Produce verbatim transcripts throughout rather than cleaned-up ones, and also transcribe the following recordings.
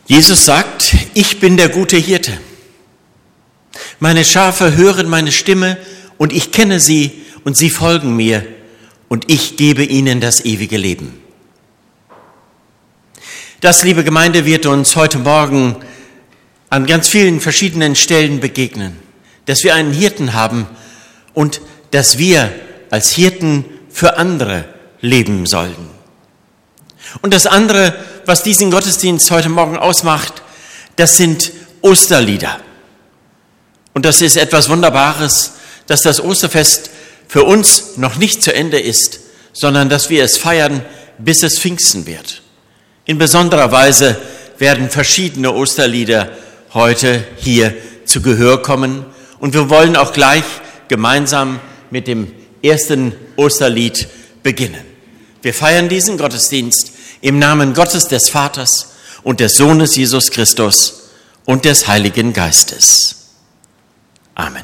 Jesus sagt, ich bin der gute Hirte. Meine Schafe hören meine Stimme und ich kenne sie und sie folgen mir und ich gebe ihnen das ewige Leben. Das, liebe Gemeinde, wird uns heute Morgen an ganz vielen verschiedenen Stellen begegnen, dass wir einen Hirten haben und dass wir als Hirten für andere leben sollten. Und das andere, was diesen Gottesdienst heute Morgen ausmacht, das sind Osterlieder. Und das ist etwas Wunderbares, dass das Osterfest für uns noch nicht zu Ende ist, sondern dass wir es feiern, bis es Pfingsten wird. In besonderer Weise werden verschiedene Osterlieder heute hier zu Gehör kommen. Und wir wollen auch gleich gemeinsam mit dem ersten Osterlied beginnen. Wir feiern diesen Gottesdienst im Namen Gottes des Vaters und des Sohnes Jesus Christus und des Heiligen Geistes. Amen.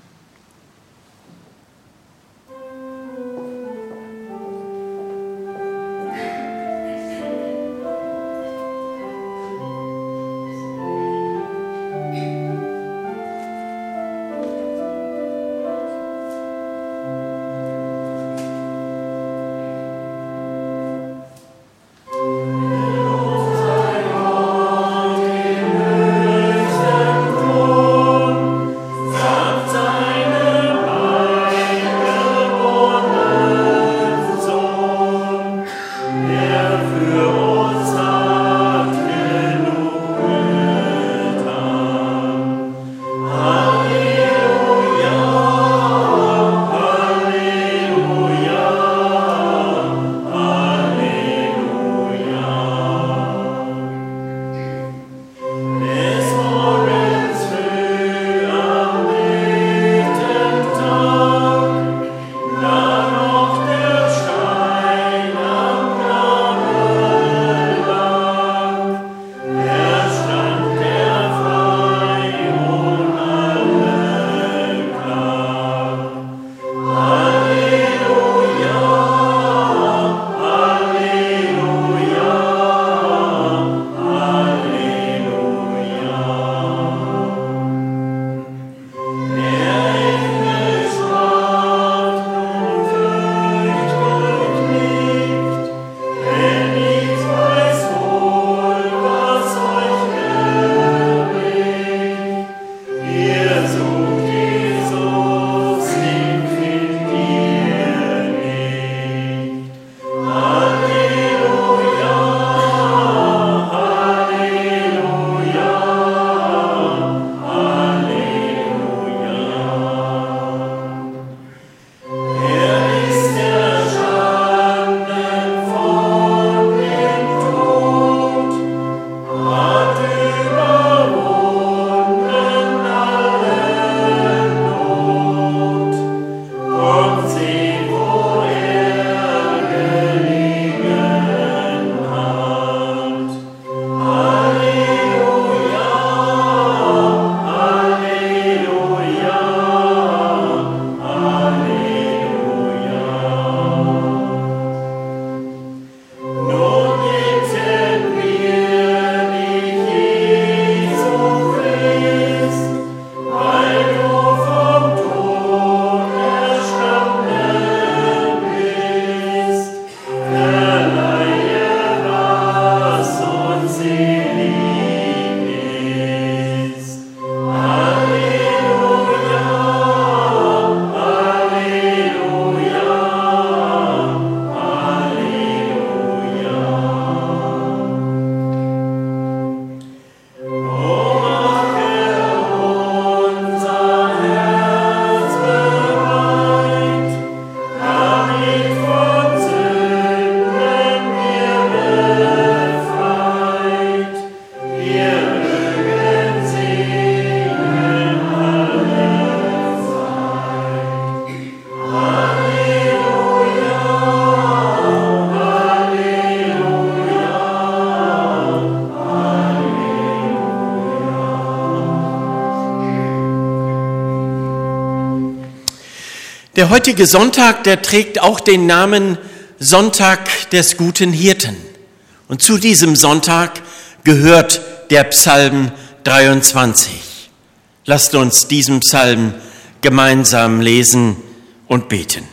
Der heutige Sonntag, der trägt auch den Namen Sonntag des guten Hirten. Und zu diesem Sonntag gehört der Psalm dreiundzwanzig. Lasst uns diesen Psalm gemeinsam lesen und beten.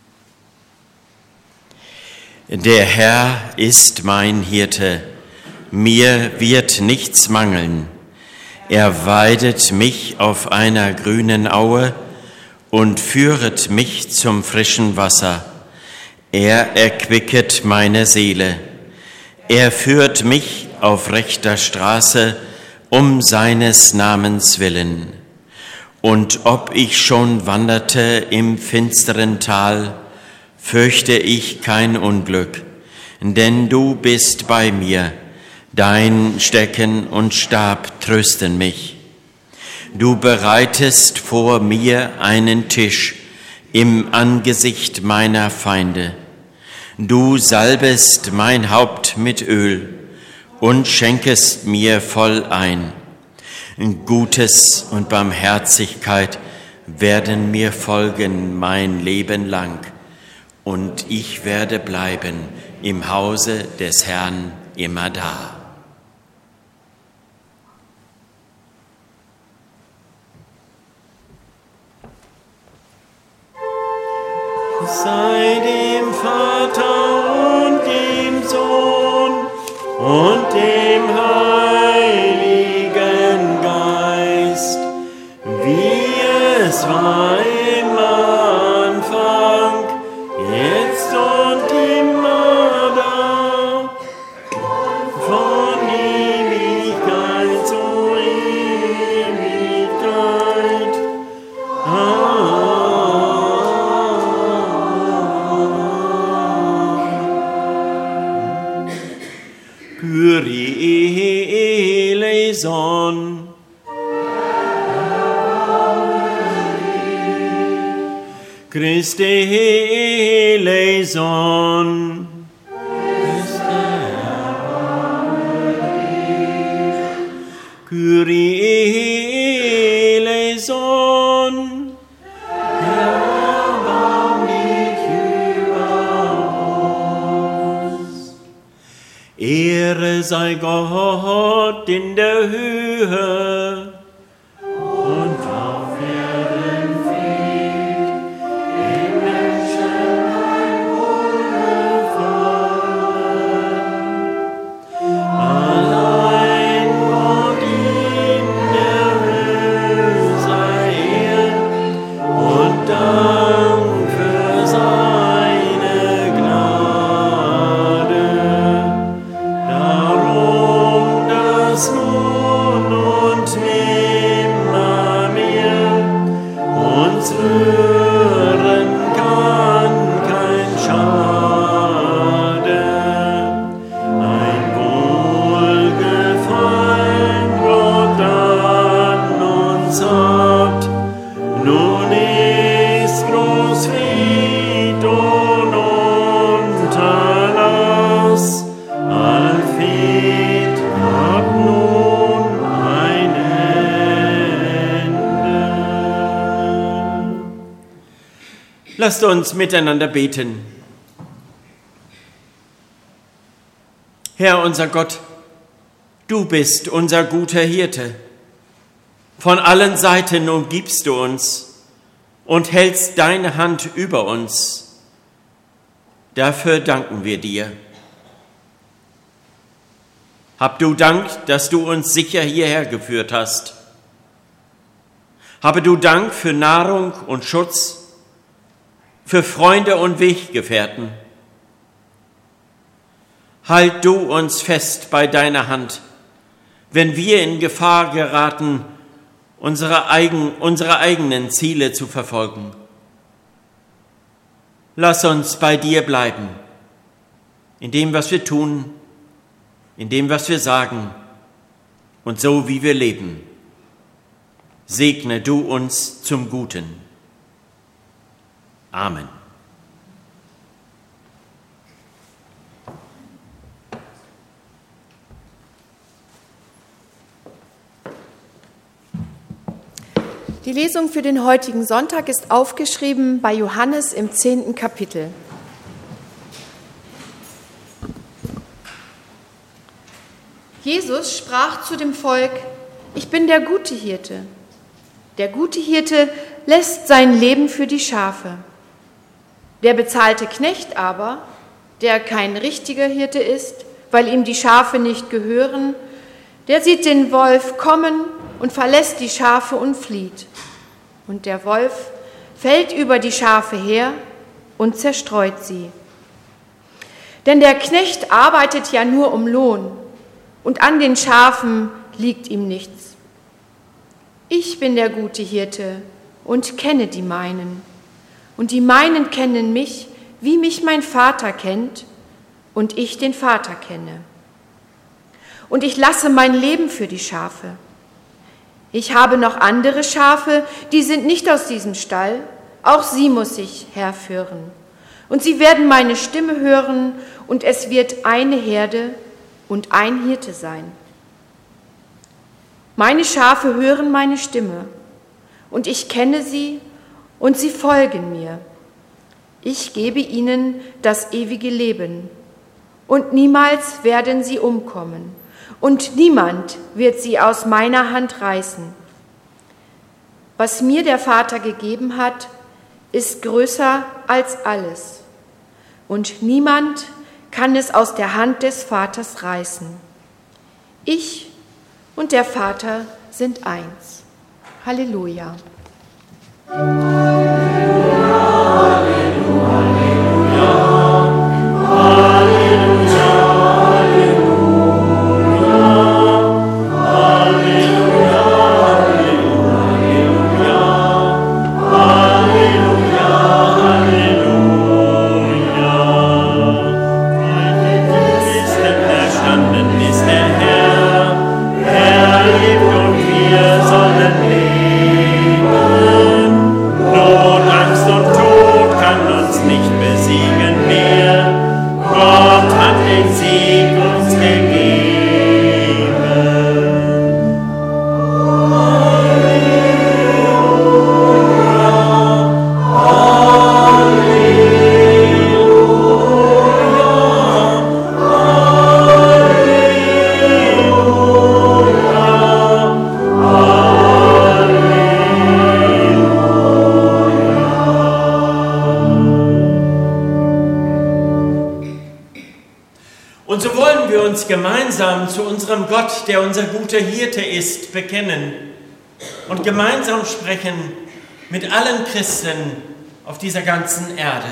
Der Herr ist mein Hirte, mir wird nichts mangeln. Er weidet mich auf einer grünen Aue und führet mich zum frischen Wasser. Er erquicket meine Seele. Er führt mich auf rechter Straße um seines Namens willen. Und ob ich schon wanderte im finsteren Tal, fürchte ich kein Unglück, denn du bist bei mir. Dein Stecken und Stab trösten mich. Du bereitest vor mir einen Tisch im Angesicht meiner Feinde. Du salbest mein Haupt mit Öl und schenkest mir voll ein. Gutes und Barmherzigkeit werden mir folgen mein Leben lang, und ich werde bleiben im Hause des Herrn immerdar. Sei dem Vater und dem Sohn und dem Heiligen Geist, wie es war im Anfang, jetzt und immerdar, von Ewigkeit zu Ewigkeit. Amen. Kyrie eleison. Christe eleison. Kyrie eleison. Erbarm dich über uns. Ehre sei Gott in der Höhe und auf Erden Fried, den Menschen ein Wohlgefallen. Allein Gott in der Höhe sei Ehr und Dank für seine Gnade. Darum, dass nun und nimmermehr uns rühren kann kein Schade. Ein Wohlgefallen Gott an uns hat, nun ist groß Fried und Unterlass. Allfried hat nun ein Ende. Lasst uns miteinander beten. Herr unser Gott, du bist unser guter Hirte. Von allen Seiten umgibst du uns und hältst deine Hand über uns. Dafür danken wir dir. Hab du Dank, dass du uns sicher hierher geführt hast. Habe du Dank für Nahrung und Schutz, für Freunde und Weggefährten. Halt du uns fest bei deiner Hand, wenn wir in Gefahr geraten, unsere, eigen, unsere eigenen Ziele zu verfolgen. Lass uns bei dir bleiben, in dem, was wir tun, in dem, was wir sagen und so, wie wir leben. Segne du uns zum Guten. Amen. Die Lesung für den heutigen Sonntag ist aufgeschrieben bei Johannes im zehnten Kapitel. Jesus sprach zu dem Volk: Ich bin der gute Hirte. Der gute Hirte lässt sein Leben für die Schafe. Der bezahlte Knecht aber, der kein richtiger Hirte ist, weil ihm die Schafe nicht gehören, der sieht den Wolf kommen und verlässt die Schafe und flieht. Und der Wolf fällt über die Schafe her und zerstreut sie. Denn der Knecht arbeitet ja nur um Lohn, und an den Schafen liegt ihm nichts. Ich bin der gute Hirte und kenne die meinen. Und die meinen kennen mich, wie mich mein Vater kennt und ich den Vater kenne. Und ich lasse mein Leben für die Schafe. Ich habe noch andere Schafe, die sind nicht aus diesem Stall, auch sie muss ich herführen. Und sie werden meine Stimme hören, und es wird eine Herde und ein Hirte sein. Meine Schafe hören meine Stimme, und ich kenne sie, und sie folgen mir. Ich gebe ihnen das ewige Leben, und niemals werden sie umkommen, und niemand wird sie aus meiner Hand reißen. Was mir der Vater gegeben hat, ist größer als alles, und niemand kann es aus der Hand des Vaters reißen. Ich und der Vater sind eins. Halleluja. Gemeinsam zu unserem Gott, der unser guter Hirte ist, bekennen und gemeinsam sprechen mit allen Christen auf dieser ganzen Erde.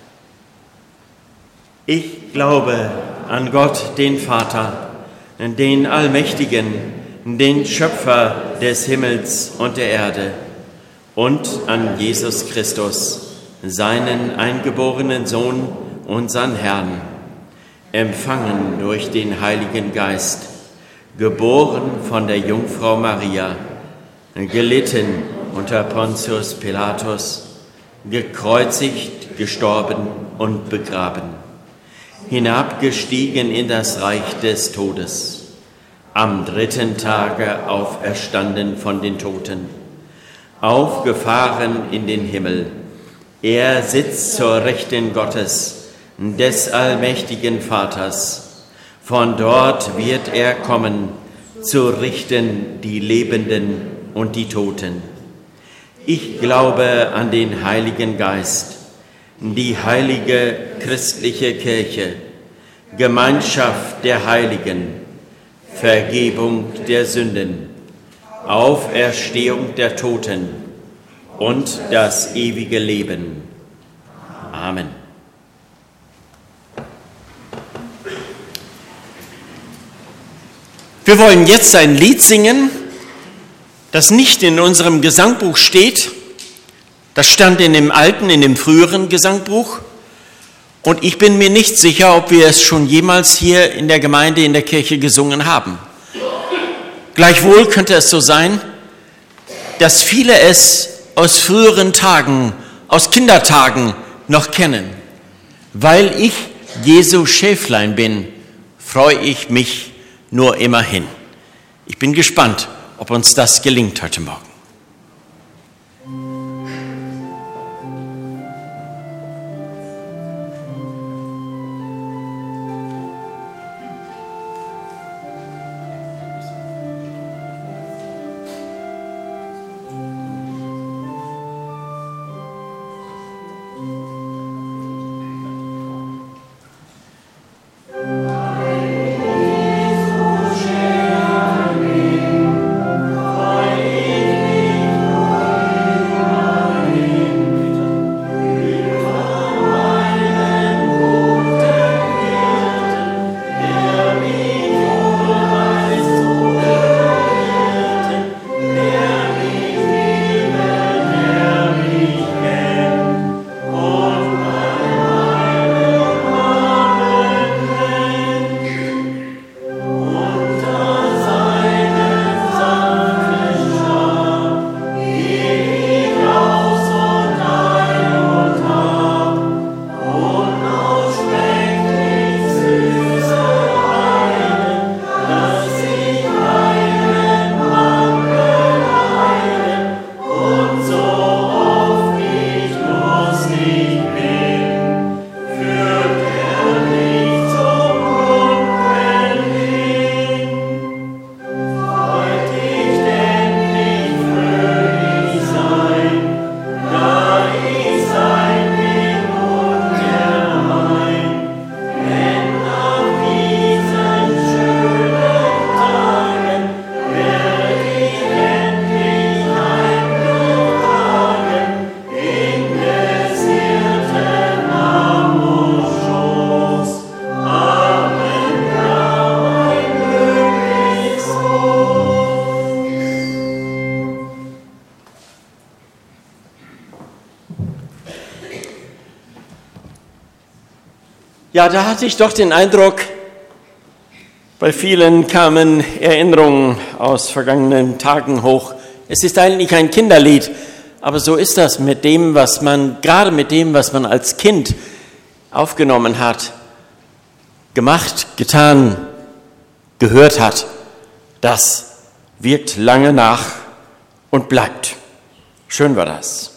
Ich glaube an Gott, den Vater, den Allmächtigen, den Schöpfer des Himmels und der Erde, und an Jesus Christus, seinen eingeborenen Sohn, unseren Herrn, empfangen durch den Heiligen Geist, geboren von der Jungfrau Maria, gelitten unter Pontius Pilatus, gekreuzigt, gestorben und begraben, hinabgestiegen in das Reich des Todes, am dritten Tage auferstanden von den Toten, aufgefahren in den Himmel. Er sitzt zur Rechten Gottes, des allmächtigen Vaters. Von dort wird er kommen, zu richten die Lebenden und die Toten. Ich glaube an den Heiligen Geist, die heilige christliche Kirche, Gemeinschaft der Heiligen, Vergebung der Sünden, Auferstehung der Toten und das ewige Leben. Amen. Wir wollen jetzt ein Lied singen, das nicht in unserem Gesangbuch steht. Das stand in dem alten, in dem früheren Gesangbuch. Und ich bin mir nicht sicher, ob wir es schon jemals hier in der Gemeinde, in der Kirche gesungen haben. Gleichwohl könnte es so sein, dass viele es aus früheren Tagen, aus Kindertagen noch kennen. Weil ich Jesu Schäflein bin, freue ich mich nur immerhin. Ich bin gespannt, ob uns das gelingt heute Morgen. Ja, da hatte ich doch den Eindruck, bei vielen kamen Erinnerungen aus vergangenen Tagen hoch. Es ist eigentlich ein Kinderlied, aber so ist das mit dem, was man, gerade mit dem, was man als Kind aufgenommen hat, gemacht, getan, gehört hat. Das wirkt lange nach und bleibt. Schön war das.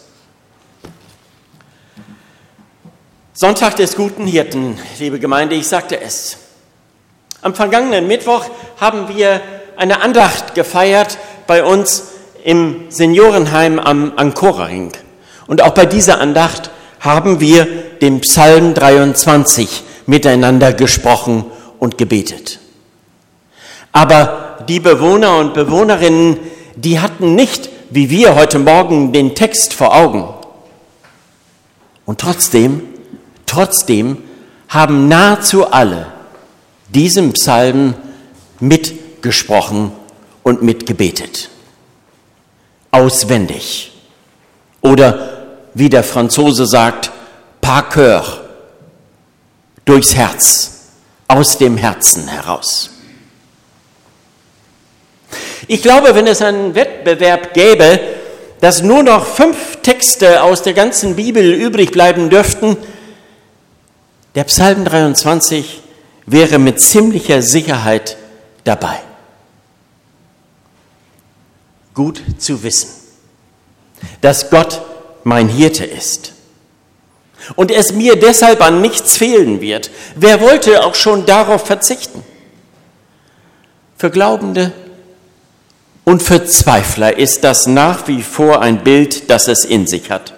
Sonntag des guten Hirten, liebe Gemeinde, ich sagte es. Am vergangenen Mittwoch haben wir eine Andacht gefeiert bei uns im Seniorenheim am Ancora-Ring. Und auch bei dieser Andacht haben wir den Psalm dreiundzwanzig miteinander gesprochen und gebetet. Aber die Bewohner und Bewohnerinnen, die hatten nicht, wie wir heute Morgen, den Text vor Augen. Und trotzdem, trotzdem haben nahezu alle diesem Psalm mitgesprochen und mitgebetet. Auswendig. Oder wie der Franzose sagt, par cœur, durchs Herz, aus dem Herzen heraus. Ich glaube, wenn es einen Wettbewerb gäbe, dass nur noch fünf Texte aus der ganzen Bibel übrig bleiben dürften, der Psalm dreiundzwanzig wäre mit ziemlicher Sicherheit dabei. Gut zu wissen, dass Gott mein Hirte ist und es mir deshalb an nichts fehlen wird. Wer wollte auch schon darauf verzichten? Für Glaubende und für Zweifler ist das nach wie vor ein Bild, das es in sich hat.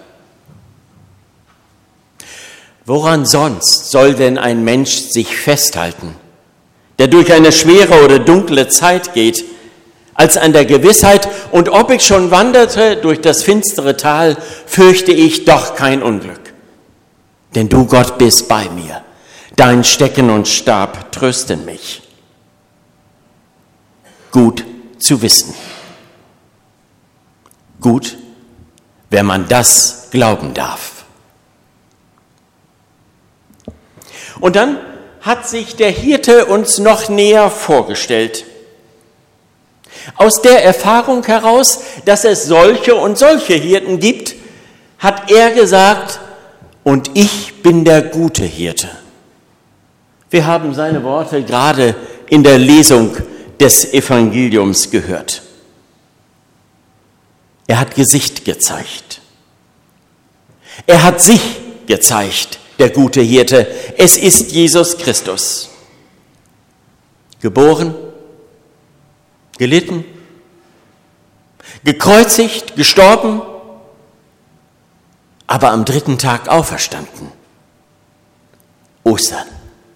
Woran sonst soll denn ein Mensch sich festhalten, der durch eine schwere oder dunkle Zeit geht, als an der Gewissheit, und ob ich schon wanderte durch das finstere Tal, fürchte ich doch kein Unglück. Denn du, Gott, bist bei mir, dein Stecken und Stab trösten mich. Gut zu wissen. Gut, wenn man das glauben darf. Und dann hat sich der Hirte uns noch näher vorgestellt. Aus der Erfahrung heraus, dass es solche und solche Hirten gibt, hat er gesagt, und ich bin der gute Hirte. Wir haben seine Worte gerade in der Lesung des Evangeliums gehört. Er hat Gesicht gezeigt. Er hat sich gezeigt, der gute Hirte. Es ist Jesus Christus. Geboren, gelitten, gekreuzigt, gestorben, aber am dritten Tag auferstanden. Ostern.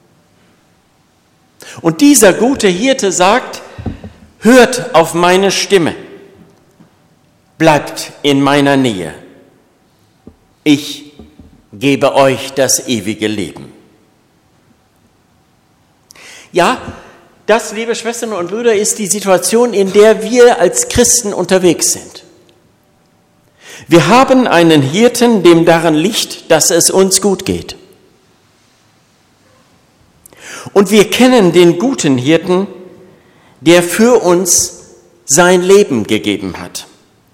Und dieser gute Hirte sagt, hört auf meine Stimme, bleibt in meiner Nähe. Ich gebe euch das ewige Leben. Ja, das, liebe Schwestern und Brüder, ist die Situation, in der wir als Christen unterwegs sind. Wir haben einen Hirten, dem daran liegt, dass es uns gut geht. Und wir kennen den guten Hirten, der für uns sein Leben gegeben hat.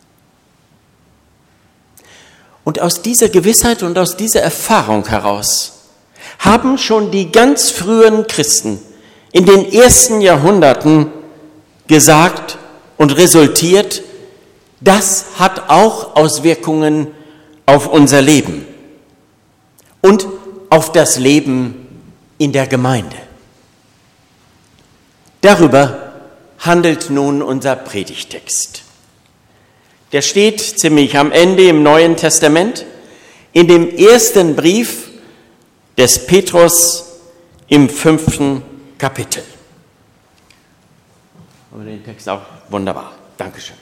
Und aus dieser Gewissheit und aus dieser Erfahrung heraus haben schon die ganz frühen Christen in den ersten Jahrhunderten gesagt und resultiert, das hat auch Auswirkungen auf unser Leben und auf das Leben in der Gemeinde. Darüber handelt nun unser Predigtext. Der steht ziemlich am Ende im Neuen Testament, in dem ersten Brief des Petrus im fünften Kapitel. Und den Text auch wunderbar. Dankeschön.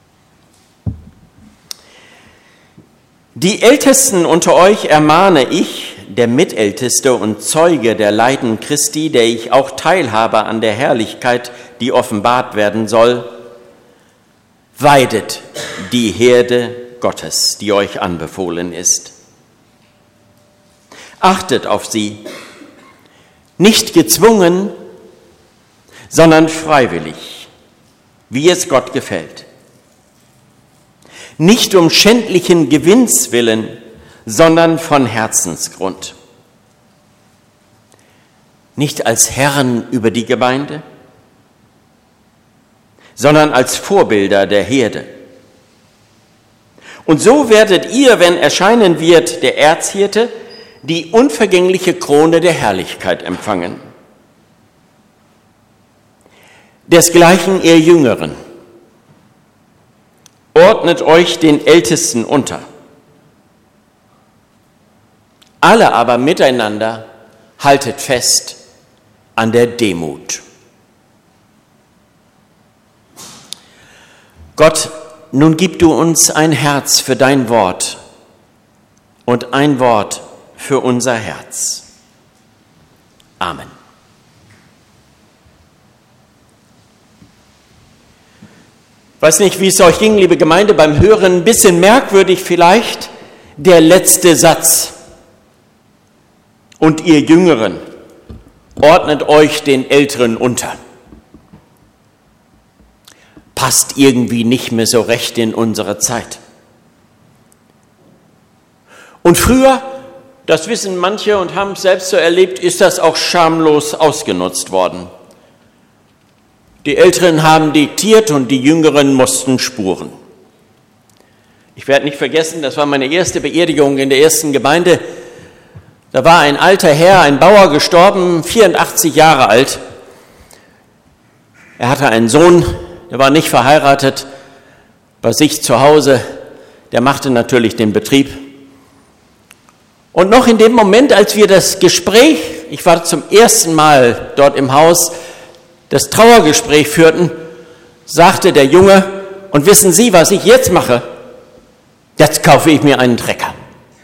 Die Ältesten unter euch ermahne ich, der Mitälteste und Zeuge der Leiden Christi, der ich auch teilhabe an der Herrlichkeit, die offenbart werden soll, weidet die Herde Gottes, die euch anbefohlen ist. Achtet auf sie nicht gezwungen, sondern freiwillig, wie es Gott gefällt. Nicht um schändlichen Gewinns willen, sondern von Herzensgrund. Nicht als Herren über die Gemeinde, sondern als Vorbilder der Herde. Und so werdet ihr, wenn erscheinen wird der Erzhirte, die unvergängliche Krone der Herrlichkeit empfangen. Desgleichen ihr Jüngeren, ordnet euch den Ältesten unter. Alle aber miteinander haltet fest an der Demut. Gott, nun gib du uns ein Herz für dein Wort und ein Wort für unser Herz. Amen. Ich weiß nicht, wie es euch ging, liebe Gemeinde, beim Hören ein bisschen merkwürdig vielleicht der letzte Satz. Und ihr Jüngeren, ordnet euch den Älteren unter. Passt irgendwie nicht mehr so recht in unsere Zeit. Und früher, das wissen manche und haben es selbst so erlebt, ist das auch schamlos ausgenutzt worden. Die Älteren haben diktiert und die Jüngeren mussten spuren. Ich werde nicht vergessen, das war meine erste Beerdigung in der ersten Gemeinde. Da war ein alter Herr, ein Bauer gestorben, vierundachtzig Jahre alt. Er hatte einen Sohn, der war nicht verheiratet, bei sich zu Hause. Der machte natürlich den Betrieb. Und noch in dem Moment, als wir das Gespräch, ich war zum ersten Mal dort im Haus, das Trauergespräch führten, sagte der Junge, und wissen Sie, was ich jetzt mache? Jetzt kaufe ich mir einen Trecker.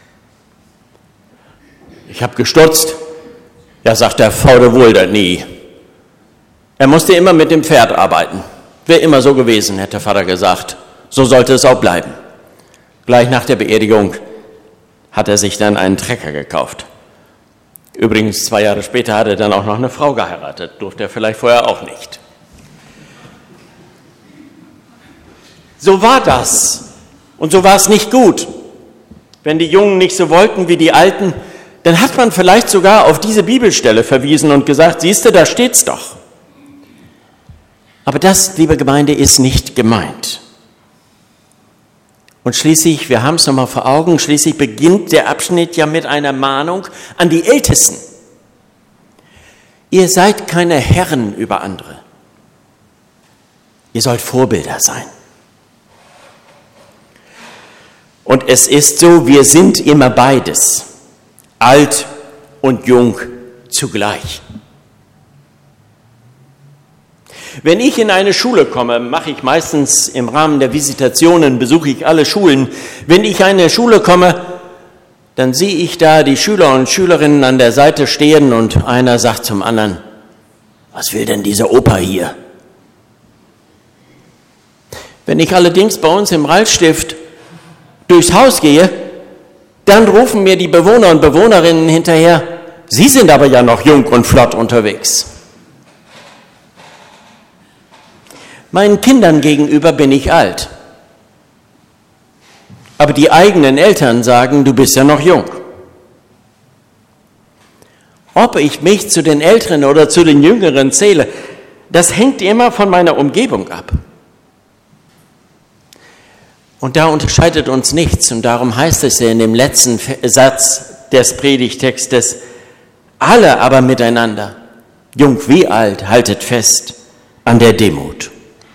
Ich habe gestutzt. Ja, sagt der Faude wohl da nie. Er musste immer mit dem Pferd arbeiten. Wäre immer so gewesen, hätte der Vater gesagt. So sollte es auch bleiben. Gleich nach der Beerdigung hat er sich dann einen Trecker gekauft. Übrigens, zwei Jahre später hat er dann auch noch eine Frau geheiratet. Durfte er vielleicht vorher auch nicht. So war das. Und so war es nicht gut. Wenn die Jungen nicht so wollten wie die Alten, dann hat man vielleicht sogar auf diese Bibelstelle verwiesen und gesagt, siehst du, da steht's doch. Aber das, liebe Gemeinde, ist nicht gemeint. Und schließlich, wir haben es nochmal vor Augen, schließlich beginnt der Abschnitt ja mit einer Mahnung an die Ältesten. Ihr seid keine Herren über andere. Ihr sollt Vorbilder sein. Und es ist so, wir sind immer beides, alt und jung zugleich. Wenn ich in eine Schule komme, mache ich meistens im Rahmen der Visitationen, besuche ich alle Schulen. Wenn ich in eine Schule komme, dann sehe ich da die Schüler und Schülerinnen an der Seite stehen und einer sagt zum anderen, was will denn dieser Opa hier? Wenn ich allerdings bei uns im Ralstift durchs Haus gehe, dann rufen mir die Bewohner und Bewohnerinnen hinterher, Sie sind aber ja noch jung und flott unterwegs. Meinen Kindern gegenüber bin ich alt. Aber die eigenen Eltern sagen, du bist ja noch jung. Ob ich mich zu den Älteren oder zu den Jüngeren zähle, das hängt immer von meiner Umgebung ab. Und da unterscheidet uns nichts. Und darum heißt es ja in dem letzten Satz des Predigtextes, alle aber miteinander, jung wie alt, haltet fest an der Demut.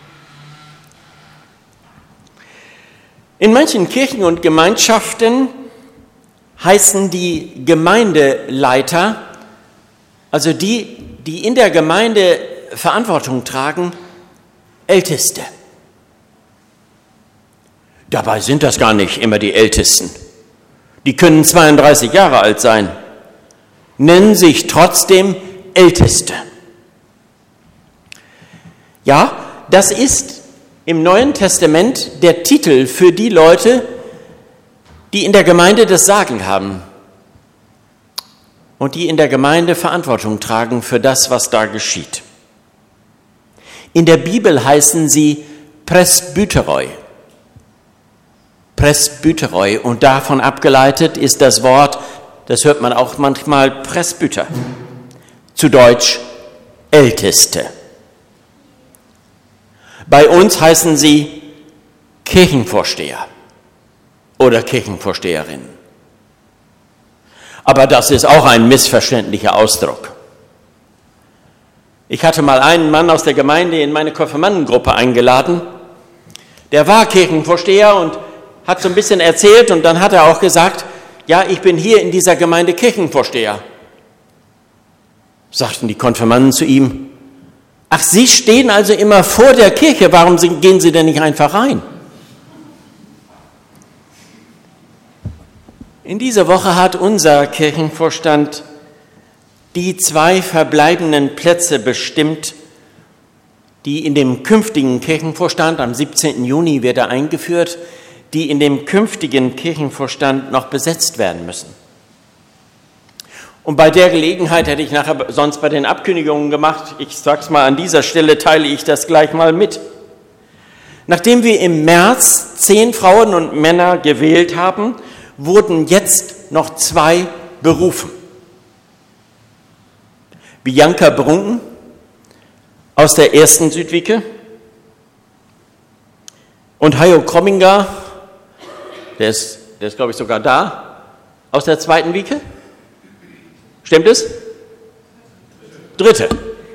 In manchen Kirchen und Gemeinschaften heißen die Gemeindeleiter, also die, die in der Gemeinde Verantwortung tragen, Älteste. Dabei sind das gar nicht immer die Ältesten. Die können zweiunddreißig Jahre alt sein, nennen sich trotzdem Älteste. Ja, das ist im Neuen Testament der Titel für die Leute, die in der Gemeinde das Sagen haben. und die in der Gemeinde Verantwortung tragen für das, was da geschieht. In der Bibel heißen sie Presbyteroi. Presbyteroi und davon abgeleitet ist das Wort, das hört man auch manchmal, Presbyter, zu Deutsch Älteste. Bei uns heißen sie Kirchenvorsteher oder Kirchenvorsteherinnen. Aber das ist auch ein missverständlicher Ausdruck. Ich hatte mal einen Mann aus der Gemeinde in meine Konfirmandengruppe eingeladen. Der war Kirchenvorsteher und hat so ein bisschen erzählt und dann hat er auch gesagt, ja, ich bin hier in dieser Gemeinde Kirchenvorsteher. Sagten die Konfirmanden zu ihm, ach, Sie stehen also immer vor der Kirche, warum gehen Sie denn nicht einfach rein? In dieser Woche hat unser Kirchenvorstand die zwei verbleibenden Plätze bestimmt, die in dem künftigen Kirchenvorstand, am siebzehnten Juni wird er eingeführt, die in dem künftigen Kirchenvorstand noch besetzt werden müssen. Und bei der Gelegenheit hätte ich nachher sonst bei den Abkündigungen gemacht, ich sag's mal, an dieser Stelle teile ich das gleich mal mit. Nachdem wir im März zehn Frauen und Männer gewählt haben, wurden jetzt noch zwei berufen. Bianca Brunken aus der ersten Südwicke und Hajo Kromminger, der ist, der ist glaube ich sogar da, aus der zweiten Wicke. Stimmt es? Dritte.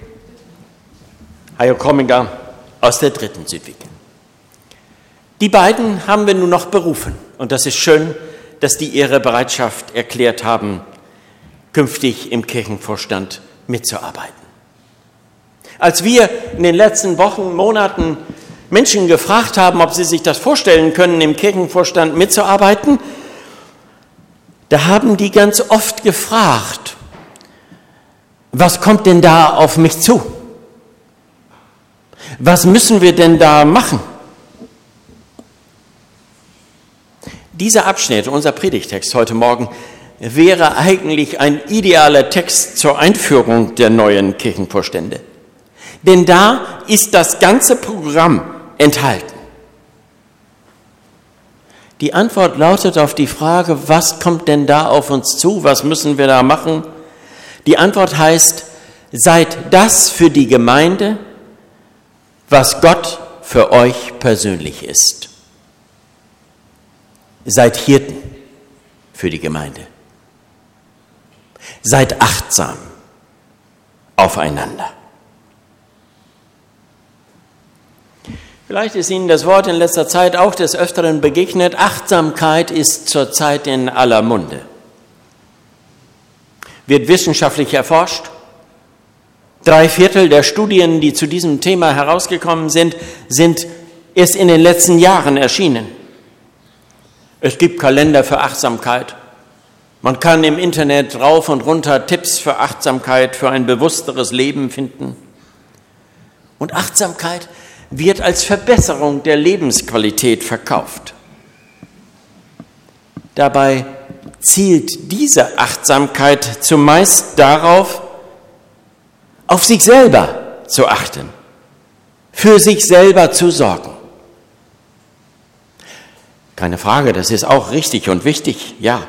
Hajo Kromminger aus der dritten Südwicke. Die beiden haben wir nun noch berufen und das ist schön, dass die ihre Bereitschaft erklärt haben, künftig im Kirchenvorstand mitzuarbeiten. Als wir in den letzten Wochen, Monaten Menschen gefragt haben, ob sie sich das vorstellen können, im Kirchenvorstand mitzuarbeiten, da haben die ganz oft gefragt, was kommt denn da auf mich zu? Was müssen wir denn da machen? Dieser Abschnitt, unser Predigtext heute Morgen, wäre eigentlich ein idealer Text zur Einführung der neuen Kirchenvorstände. Denn da ist das ganze Programm enthalten. Die Antwort lautet auf die Frage, was kommt denn da auf uns zu, was müssen wir da machen? Die Antwort heißt, seid das für die Gemeinde, was Gott für euch persönlich ist. Seid Hirten für die Gemeinde. Seid achtsam aufeinander. Vielleicht ist Ihnen das Wort in letzter Zeit auch des Öfteren begegnet. Achtsamkeit ist zurzeit in aller Munde. Wird wissenschaftlich erforscht. Drei Viertel der Studien, die zu diesem Thema herausgekommen sind, sind erst in den letzten Jahren erschienen. Es gibt Kalender für Achtsamkeit. Man kann im Internet rauf und runter Tipps für Achtsamkeit, für ein bewussteres Leben finden. Und Achtsamkeit wird als Verbesserung der Lebensqualität verkauft. Dabei zielt diese Achtsamkeit zumeist darauf, auf sich selber zu achten, für sich selber zu sorgen. Keine Frage, das ist auch richtig und wichtig, ja.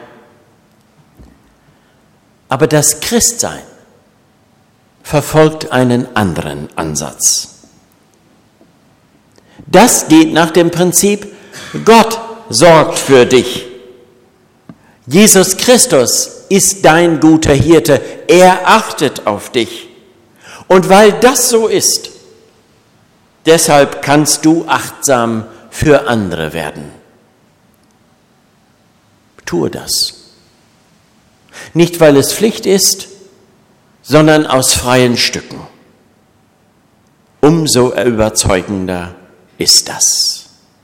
Aber das Christsein verfolgt einen anderen Ansatz. Das geht nach dem Prinzip, Gott sorgt für dich. Jesus Christus ist dein guter Hirte, er achtet auf dich. Und weil das so ist, deshalb kannst du achtsam für andere werden. Tue das. Nicht, weil es Pflicht ist, sondern aus freien Stücken. Umso überzeugender ist das.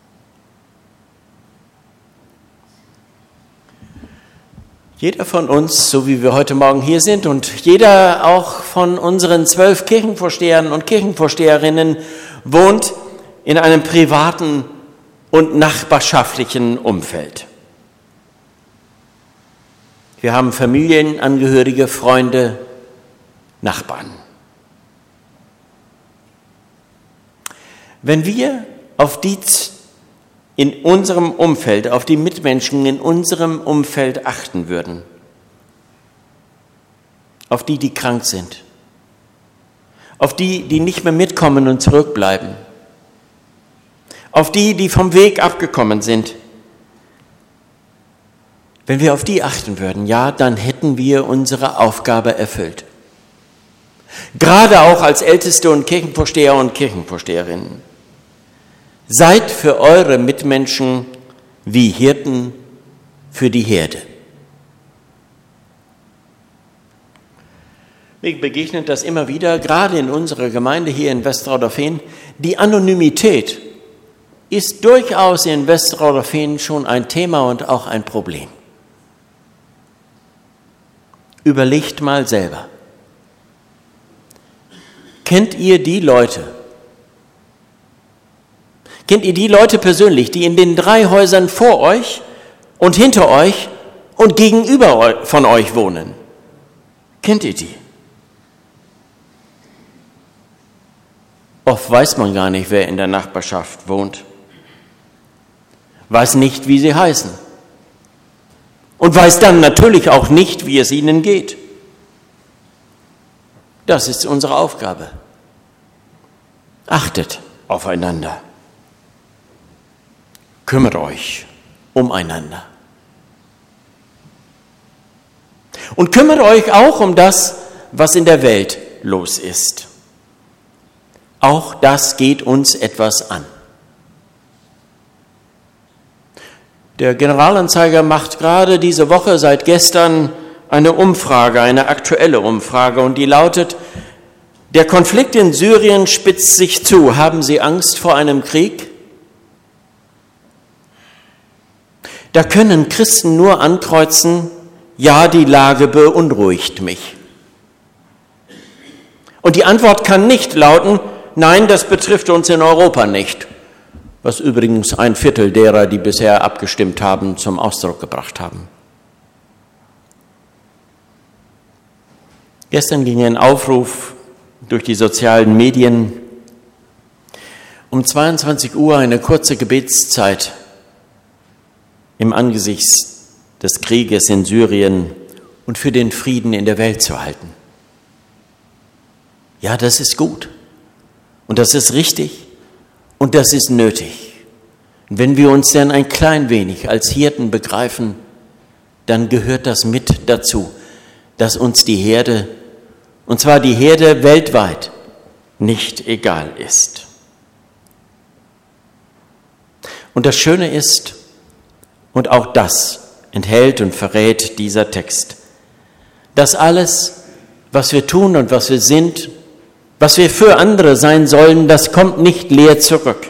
Jeder von uns, so wie wir heute Morgen hier sind, und jeder auch von unseren zwölf Kirchenvorstehern und Kirchenvorsteherinnen wohnt in einem privaten und nachbarschaftlichen Umfeld. Wir haben Familienangehörige, Freunde, Nachbarn. Wenn wir auf die in unserem Umfeld, auf die Mitmenschen in unserem Umfeld achten würden, auf die, die krank sind, auf die, die nicht mehr mitkommen und zurückbleiben, auf die, die vom Weg abgekommen sind. Wenn wir auf die achten würden, ja, dann hätten wir unsere Aufgabe erfüllt. Gerade auch als Älteste und Kirchenvorsteher und Kirchenvorsteherinnen. Seid für eure Mitmenschen wie Hirten für die Herde. Mir begegnet das immer wieder, gerade in unserer Gemeinde hier in Westrauderfehn. Die Anonymität ist durchaus in Westrauderfehn schon ein Thema und auch ein Problem. Überlegt mal selber. Kennt ihr die Leute, Kennt ihr die Leute persönlich, die in den drei Häusern vor euch und hinter euch und gegenüber von euch wohnen? Kennt ihr die? Oft weiß man gar nicht, wer in der Nachbarschaft wohnt. Weiß nicht, wie sie heißen. Und weiß dann natürlich auch nicht, wie es ihnen geht. Das ist unsere Aufgabe. Achtet aufeinander. Kümmert euch umeinander. Und kümmert euch auch um das, was in der Welt los ist. Auch das geht uns etwas an. Der Generalanzeiger macht gerade diese Woche seit gestern eine Umfrage, eine aktuelle Umfrage, und die lautet: Der Konflikt in Syrien spitzt sich zu. Haben Sie Angst vor einem Krieg? Da können Christen nur ankreuzen: Ja, die Lage beunruhigt mich. Und die Antwort kann nicht lauten: Nein, das betrifft uns in Europa nicht. Was übrigens ein Viertel derer, die bisher abgestimmt haben, zum Ausdruck gebracht haben. Gestern ging ein Aufruf durch die sozialen Medien: Um zweiundzwanzig Uhr eine kurze Gebetszeit im Angesicht des Krieges in Syrien und für den Frieden in der Welt zu halten. Ja, das ist gut und das ist richtig und das ist nötig. Und wenn wir uns dann ein klein wenig als Hirten begreifen, dann gehört das mit dazu, dass uns die Herde, und zwar die Herde weltweit, nicht egal ist. Und das Schöne ist, und auch das enthält und verrät dieser Text, dass alles, was wir tun und was wir sind, was wir für andere sein sollen, das kommt nicht leer zurück,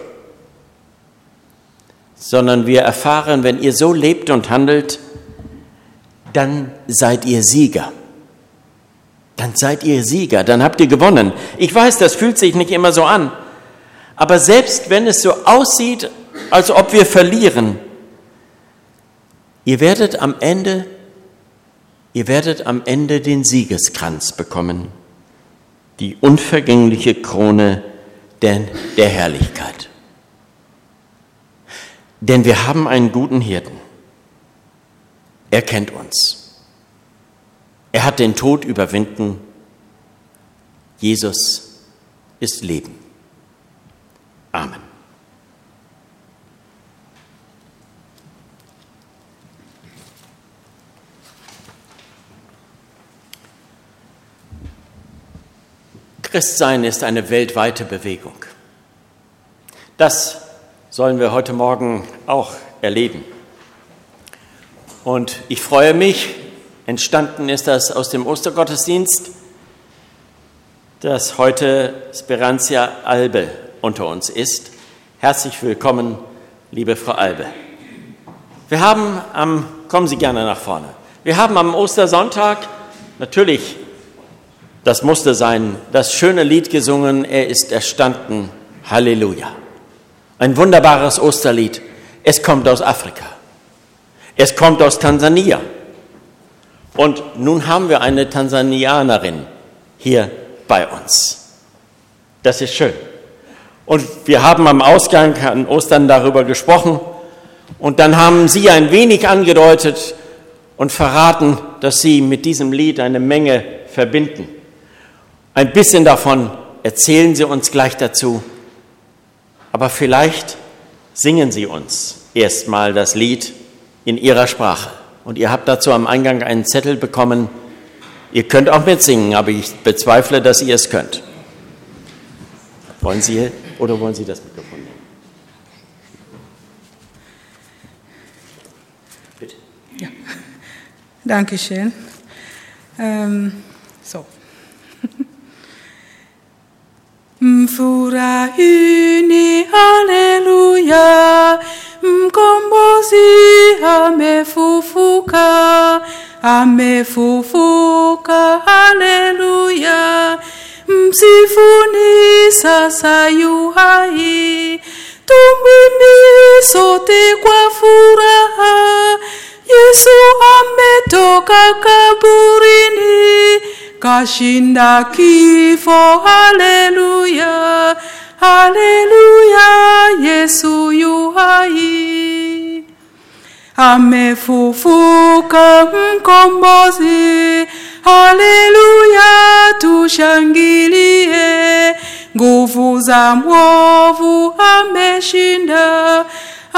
sondern wir erfahren, wenn ihr so lebt und handelt, dann seid ihr Sieger. Dann seid ihr Sieger, dann habt ihr gewonnen. Ich weiß, das fühlt sich nicht immer so an, aber selbst wenn es so aussieht, als ob wir verlieren, Ihr werdet am Ende, ihr werdet am Ende den Siegeskranz bekommen, die unvergängliche Krone der, der Herrlichkeit. Denn wir haben einen guten Hirten. Er kennt uns. Er hat den Tod überwunden. Jesus ist Leben. Amen. Christsein ist eine weltweite Bewegung. Das sollen wir heute Morgen auch erleben. Und ich freue mich, entstanden ist das aus dem Ostergottesdienst, dass heute Sperantia Albe unter uns ist. Herzlich willkommen, liebe Frau Albe. Wir haben am, kommen Sie gerne nach vorne, wir haben am Ostersonntag natürlich, das musste sein, das schöne Lied gesungen, er ist erstanden, Halleluja. Ein wunderbares Osterlied. Es kommt aus Afrika. Es kommt aus Tansania. Und nun haben wir eine Tansanianerin hier bei uns. Das ist schön. Und wir haben am Ausgang an Ostern darüber gesprochen. Und dann haben Sie ein wenig angedeutet und verraten, dass Sie mit diesem Lied eine Menge verbinden. Ein bisschen davon erzählen Sie uns gleich dazu. Aber vielleicht singen Sie uns erstmal das Lied in Ihrer Sprache. Und ihr habt dazu am Eingang einen Zettel bekommen. Ihr könnt auch mitsingen, aber ich bezweifle, dass ihr es könnt. Wollen Sie oder wollen Sie das Mikrofon nehmen? Bitte. Ja, danke schön. Ähm, so. Mfurahini, haleluya, mkombozi amefufuka, amefufuka, haleluya, msifuni sasa yu hai, tumwimbie sote kwa furaha, Yesu ametoka kaburini, kashinda kifo, haleluya, haleluya, Yesu yu hai. Amefufuka mkombozi, haleluya, tushangilie, nguvu za mwovu ameshinda,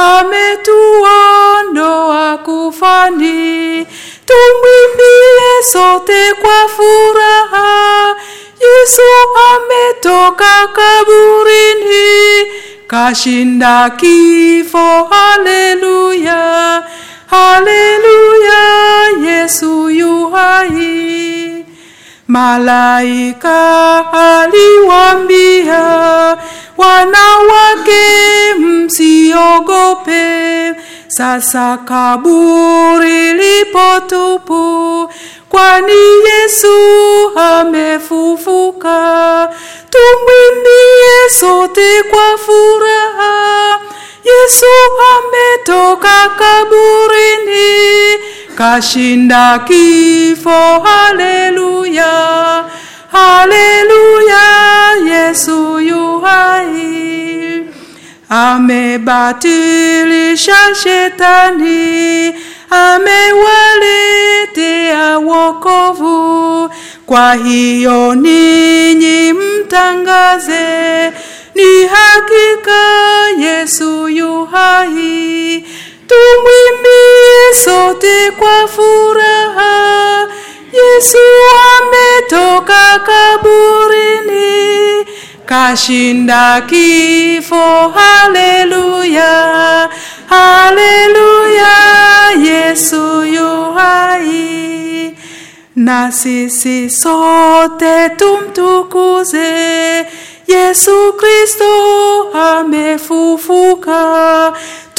ametuondoa kufani, tumwimbie sote kwa furaha, Yesu ametoka kaburini, kashinda kifo, haleluya, haleluya, Yesu yu hai. Malaika aliwaambia wanawake, msiogope, sasa kaburi lipo tupu, kwani Yesu amefufuka. Tumwimbie sote kwa furaha, Yesu ametoka kaburini, kashinda kifo, haleluya, haleluya, Yesu yu hai. Amebatilisha shetani, amewaletea wokovu, kwa hiyo ninyi mtangaze, ni hakika Yesu yu hai. Tumwimbie sote kwa furaha, Yesu ametoka kaburini, kashinda kifo, haleluya, haleluya, Yesu yu hai. Na sisi sote tumtukuze, Yesu Kristo amefufuka,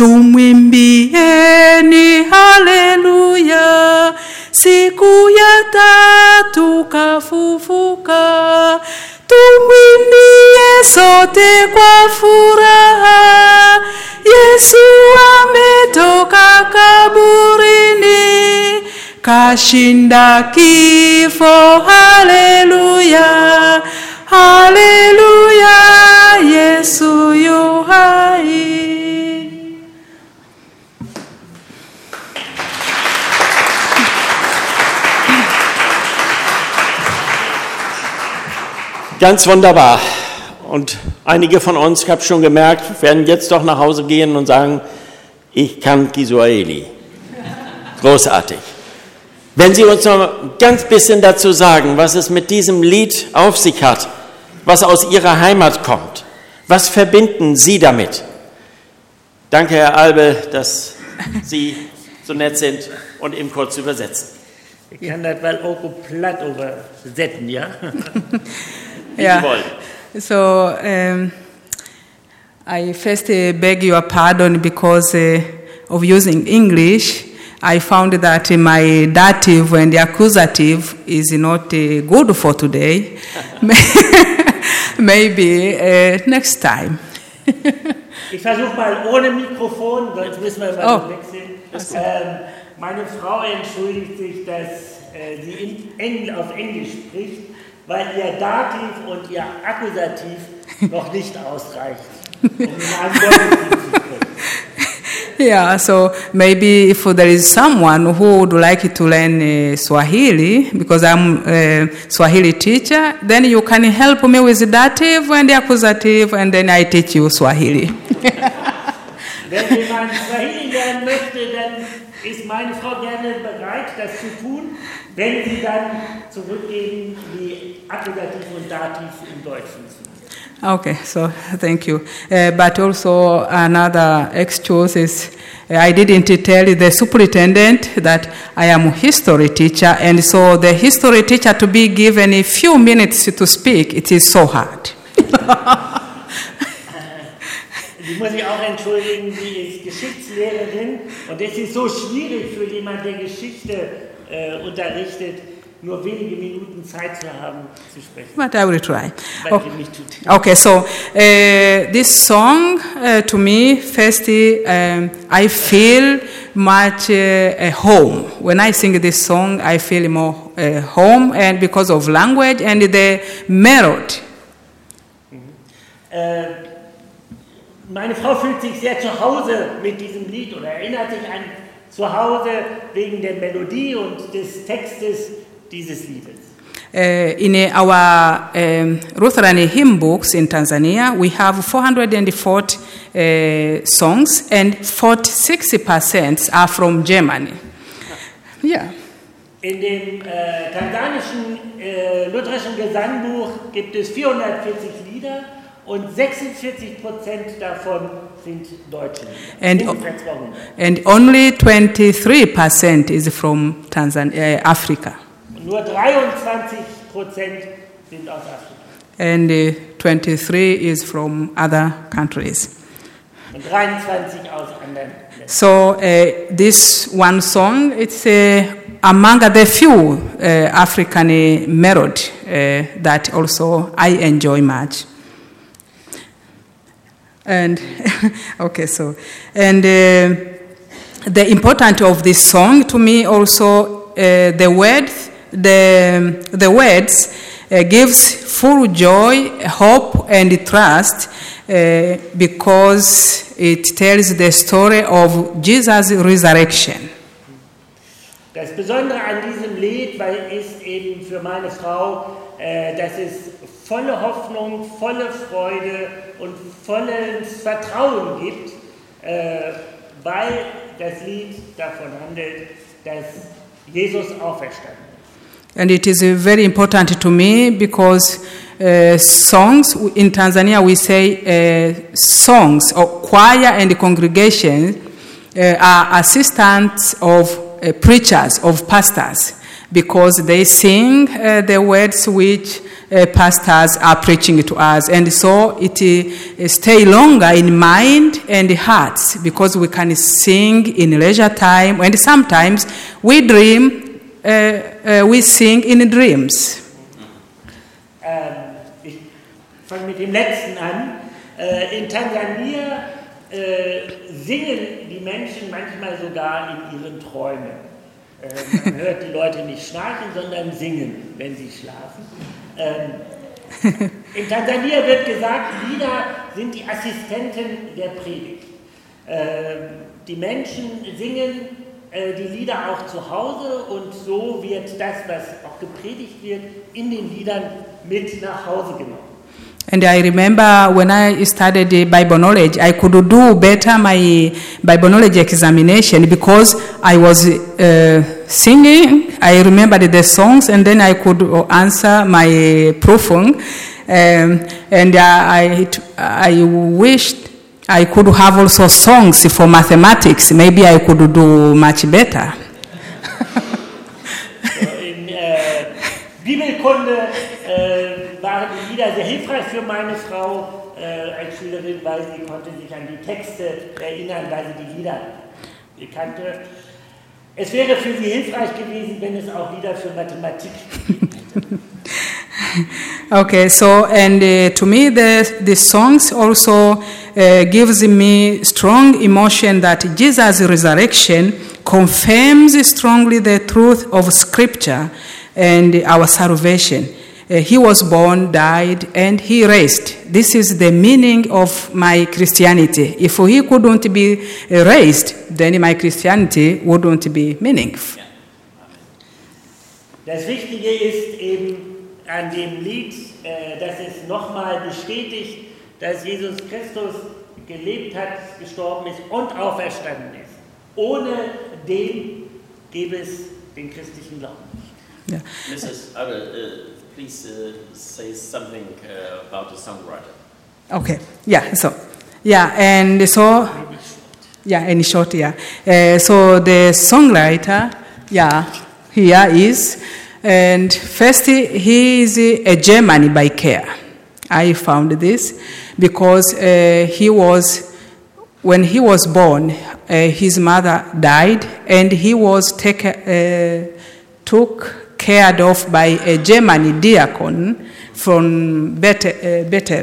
tumwimbieni haleluya, siku ya tatu kafufuka, tumwimbie sote kwa furaha, Yesu ametoka kaburini, kashinda kifo, haleluya, haleluya, Yesu yu hai. Ganz wunderbar. Und einige von uns, ich habe schon gemerkt, werden jetzt doch nach Hause gehen und sagen, ich kann Kiswahili. Großartig. Wenn Sie uns noch ein ganz bisschen dazu sagen, was es mit diesem Lied auf sich hat, was aus Ihrer Heimat kommt, was verbinden Sie damit? Danke, Herr Albe, dass Sie so nett sind und eben kurz übersetzen. Ich kann das mal auch platt übersetzen, ja? Yeah. So um, I first uh, beg your pardon because uh, of using English. I found that my dative and the accusative is not uh, good for today. Maybe uh, next time. Ich versuche mal ohne Mikrofon, sonst müssen wir mal oh. wechseln. Ähm, meine Frau entschuldigt sich, dass äh, sie in Engl auf Englisch spricht, weil ihr Dativ und ihr Akkusativ noch nicht ausreicht, um in einem Gottesdienst zu sprechen. Yeah, so maybe if there is someone who would like to learn uh, Swahili, because I'm a Swahili teacher, then you can help me with the dative and the accusative, and then I teach you Swahili. Wenn jemand Swahili lernen möchte, dann ist meine Frau gerne bereit, das zu tun, wenn sie dann zurückgeben, wie Akkusativ und Dativ im Deutschen sind. Okay, so thank you. Uh, but also another excuse is uh, I didn't tell the superintendent that I am a history teacher, and so the history teacher to be given a few minutes to speak, it is so hard. Die muss ich auch entschuldigen, sie ist Geschichtslehrerin und es ist so schwierig für jemanden, der Geschichte äh, unterrichtet, nur wenige Minuten Zeit zu haben, zu sprechen. But I will try. Oh. Okay, so uh, this song uh, to me, first, um, I feel much uh, at home. When I sing this song, I feel more uh, home, and because of language and the melody. Mhm. Äh, meine Frau fühlt sich sehr zu Hause mit diesem Lied oder erinnert sich an zu Hause wegen der Melodie und des Textes dieses Liedes. Uh, in uh, our um, Lutheran hymn books in Tanzania, we have four hundred forty uh, songs, and forty-six percent are from Germany. Yeah. In dem äh, tansanischen äh, lutherischen Gesangbuch gibt es vierhundertvierzig Lieder und sechsundvierzig Prozent davon sind deutsche Lieder. And, and only twenty-three percent is from Tanzania, uh, Africa. Nur dreiundzwanzig Prozent sind aus Afrika. And uh, twenty-three is from other countries. Und dreiundzwanzig aus anderen Ländern. So uh, this one song, it's uh, among the few uh, African melody uh, that also I enjoy much. And okay, so and uh, the importance of this song to me also uh, the words. The, the words uh, gives full joy, hope, and trust uh, because it tells the story of Jesus' resurrection. Das Besondere an diesem Lied weil, ist eben für meine Frau, äh, dass es volle Hoffnung, volle Freude und volles Vertrauen gibt, äh, weil das Lied davon handelt, dass Jesus auferstanden ist. And it is uh, very important to me because uh, songs, in Tanzania we say uh, songs, or choir and congregation uh, are assistants of uh, preachers, of pastors, because they sing uh, the words which uh, pastors are preaching to us. And so it uh, stay longer in mind and hearts because we can sing in leisure time, and sometimes we dream. Uh, uh, we sing in dreams. Ähm, ich fange mit dem letzten an. Äh, in Tansania äh, singen die Menschen manchmal sogar in ihren Träumen. Äh, man hört die Leute nicht schnarchen, sondern singen, wenn sie schlafen. Ähm, in Tansania wird gesagt, Lieder sind die Assistenten der Predigt. Äh, die Menschen singen die Lieder auch zu Hause und so wird das, was auch gepredigt wird, in den Liedern mit nach Hause genommen. And I remember when I studied Bible knowledge, I could do better my Bible knowledge examination because I was uh, singing. I remembered the songs, and then I could answer my Prüfung. Um, and I, I wished I could have also songs for mathematics. Maybe I could do much better. In äh, Bibelkunde äh, waren die Lieder sehr hilfreich für meine Frau äh, als Schülerin, weil sie konnte sich an die Texte erinnern, weil sie die Lieder kannte. Es wäre für sie hilfreich gewesen, wenn es auch Lieder für Mathematik gegeben hätte. Okay, so and uh, to me the the songs also uh, gives me strong emotion that Jesus' resurrection confirms strongly the truth of Scripture and our salvation. Uh, he was born, died, and he raised. This is the meaning of my Christianity. If he couldn't be raised, then my Christianity wouldn't be meaningful. Das Wichtige ist eben an dem Lied, äh, dass es nochmal bestätigt, dass Jesus Christus gelebt hat, gestorben ist und auferstanden ist. Ohne den gäbe es den christlichen Glauben nicht. Yeah. Missus Abel, uh, please uh, say something uh, about the songwriter. Okay, yeah, so, yeah, and so, yeah, in short, yeah. Uh, so the songwriter, yeah, here is, and first he is a German by care. I found this because uh, he was, when he was born, uh, his mother died, and he was take, uh, took cared of by a German diakon from Bethel. Uh, Bethel.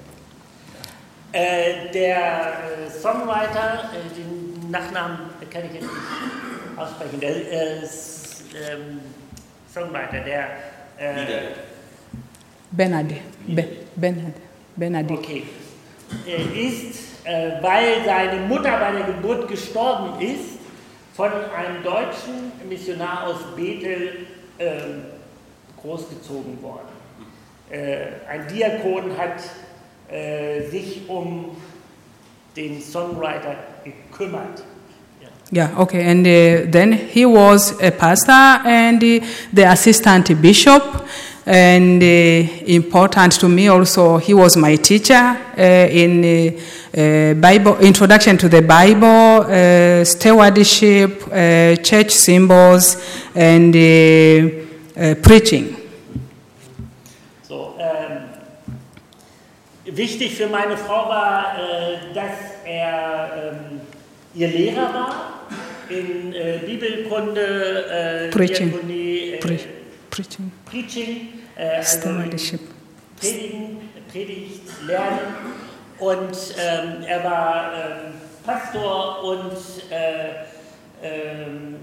Äh, der äh, Songwriter, äh, den Nachnamen kann ich jetzt nicht aussprechen, der äh, s- ähm, Songwriter, der äh, Bernard. Be- Bernard. Bernard. okay, äh, ist, äh, weil seine Mutter bei der Geburt gestorben ist, von einem deutschen Missionar aus Bethel ähm, großgezogen worden. Äh, ein Diakon hat äh, sich um den Songwriter gekümmert. Yeah, okay, and uh, then he was a pastor and uh, the assistant bishop, and uh, important to me also, he was my teacher uh, in uh, uh, Bible introduction to the Bible, uh, stewardship, uh, church symbols, and uh, uh, preaching. So, ähm, wichtig für meine Frau war, äh, dass er ähm, ihr Lehrer war in äh, Bibelkunde, äh, Preaching. Diakonie, äh, Pre- preaching. Preaching, äh, also Stewardship. Predigen, Predigt lernen. Und ähm, er war ähm, Pastor und äh, ähm,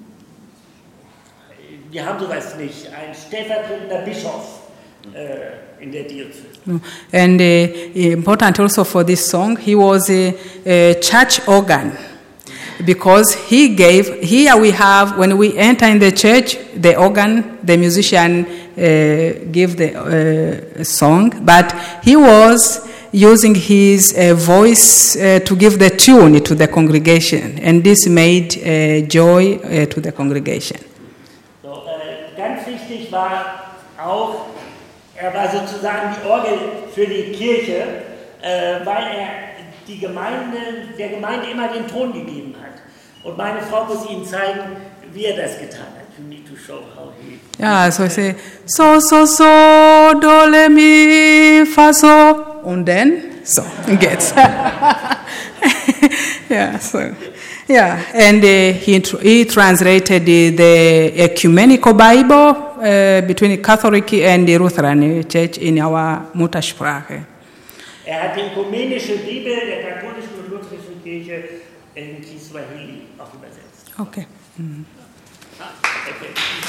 wir haben sowas nicht, ein stellvertretender Bischof äh, in der Diözese. No. And uh, important also for this song, he was a, a church organ. Because he gave, here we have, when we enter in the church, the organ, the musician uh, give the uh, song, but he was using his uh, voice uh, to give the tune to the congregation, and this made uh, joy uh, to the congregation. So, äh, ganz wichtig war auch, er war sozusagen die Orgel für die Kirche, äh, weil er die Gemeinde, der Gemeinde immer den Ton gegeben hat. Und meine Frau muss Ihnen zeigen, wie er das getan hat. You need to show how he... Yeah, so I say, so, so, so, do, le, mi, fa, so, and then, so, it gets. Yeah, so, yeah, and uh, he, tr- he translated the, the ecumenical Bible uh, between Catholic and the Lutheran Church in our Muttersprache. Er hat die ökumenische Bibel der katholischen und lutherischen Kirche in Kiswahili auch übersetzt. Okay. Mm. Ah, okay.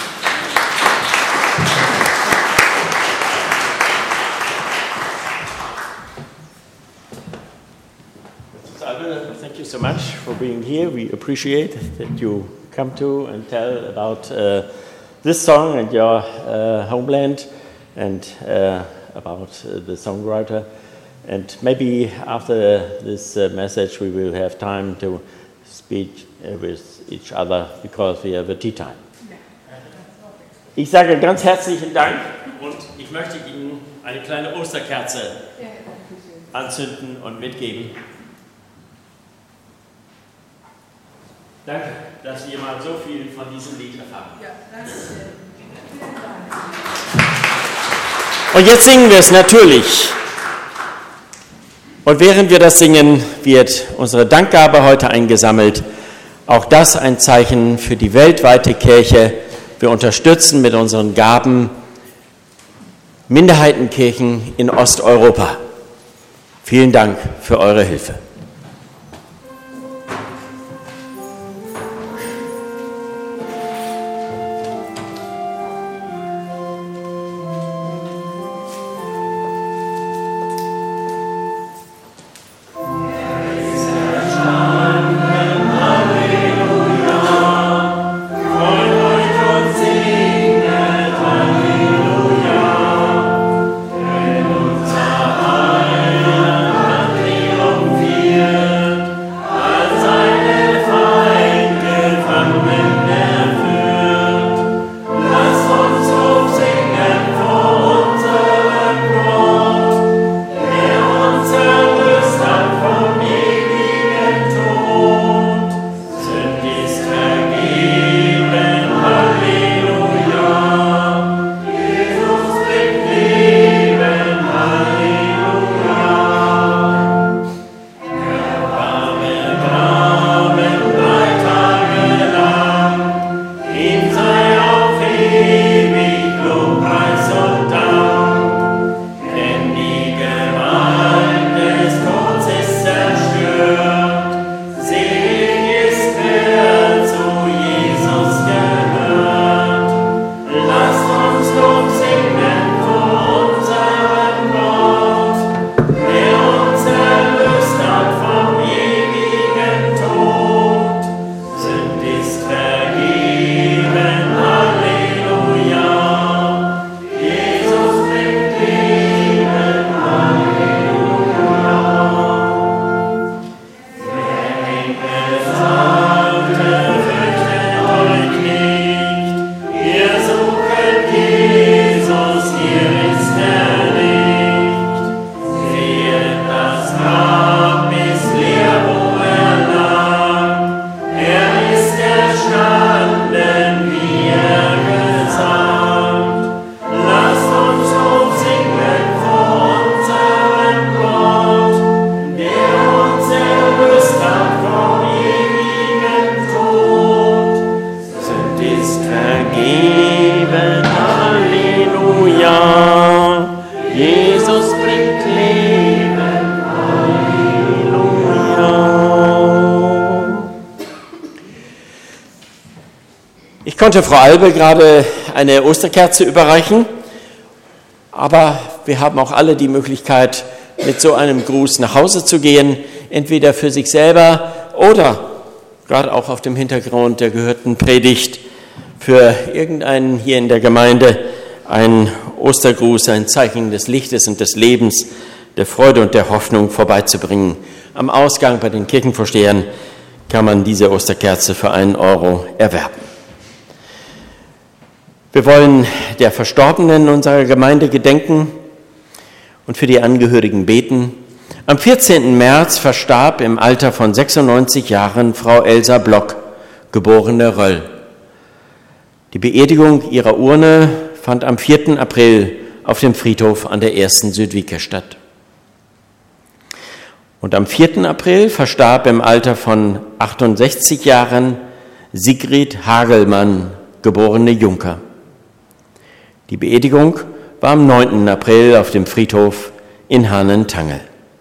Thank you so much for being here. We appreciate that you come to and tell about uh, this song and your uh, homeland and uh, about uh, the songwriter. And maybe after this uh, message we will have time to speak uh, with each other because we have a tea time. Ich sage ganz herzlichen Dank und ich möchte Ihnen eine kleine Osterkerze anzünden und mitgeben. Danke, dass wir mal so viel von diesem Lied erfahren. Ja, danke. Und jetzt singen wir es natürlich. Und während wir das singen, wird unsere Dankgabe heute eingesammelt. Auch das ein Zeichen für die weltweite Kirche. Wir unterstützen mit unseren Gaben Minderheitenkirchen in Osteuropa. Vielen Dank für eure Hilfe. Ich konnte Frau Albe gerade eine Osterkerze überreichen, aber wir haben auch alle die Möglichkeit, mit so einem Gruß nach Hause zu gehen, entweder für sich selber oder, gerade auch auf dem Hintergrund der gehörten Predigt, für irgendeinen hier in der Gemeinde ein Ostergruß, ein Zeichen des Lichtes und des Lebens, der Freude und der Hoffnung vorbeizubringen. Am Ausgang bei den Kirchenvorstehern kann man diese Osterkerze für einen Euro erwerben. Wir wollen der Verstorbenen unserer Gemeinde gedenken und für die Angehörigen beten. Am vierzehnten März verstarb im Alter von sechsundneunzig Jahren Frau Elsa Block, geborene Röll. Die Beerdigung ihrer Urne fand am vierten April auf dem Friedhof an der ersten Südwicke statt. Und am vierten April verstarb im Alter von achtundsechzig Jahren Sigrid Hagelmann, geborene Junker. Die Beerdigung war am neunten April auf dem Friedhof in Hahnentangel.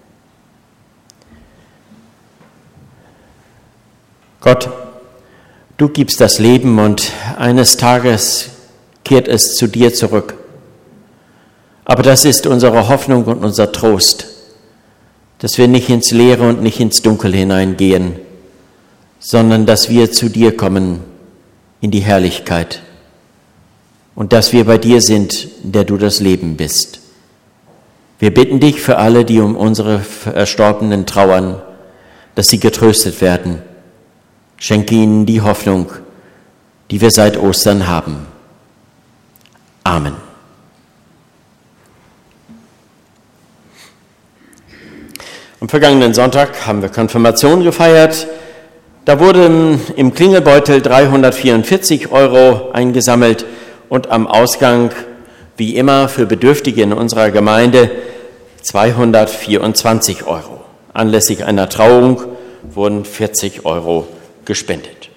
Gott, du gibst das Leben und eines Tages kehrt es zu dir zurück. Aber das ist unsere Hoffnung und unser Trost, dass wir nicht ins Leere und nicht ins Dunkel hineingehen, sondern dass wir zu dir kommen in die Herrlichkeit und dass wir bei dir sind, der du das Leben bist. Wir bitten dich für alle, die um unsere Verstorbenen trauern, dass sie getröstet werden. Schenke ihnen die Hoffnung, die wir seit Ostern haben. Amen. Am vergangenen Sonntag haben wir Konfirmation gefeiert. Da wurden im Klingelbeutel dreihundertvierundvierzig Euro eingesammelt und am Ausgang, wie immer für Bedürftige in unserer Gemeinde, zweihundertvierundzwanzig Euro. Anlässlich einer Trauung wurden vierzig Euro gespendet.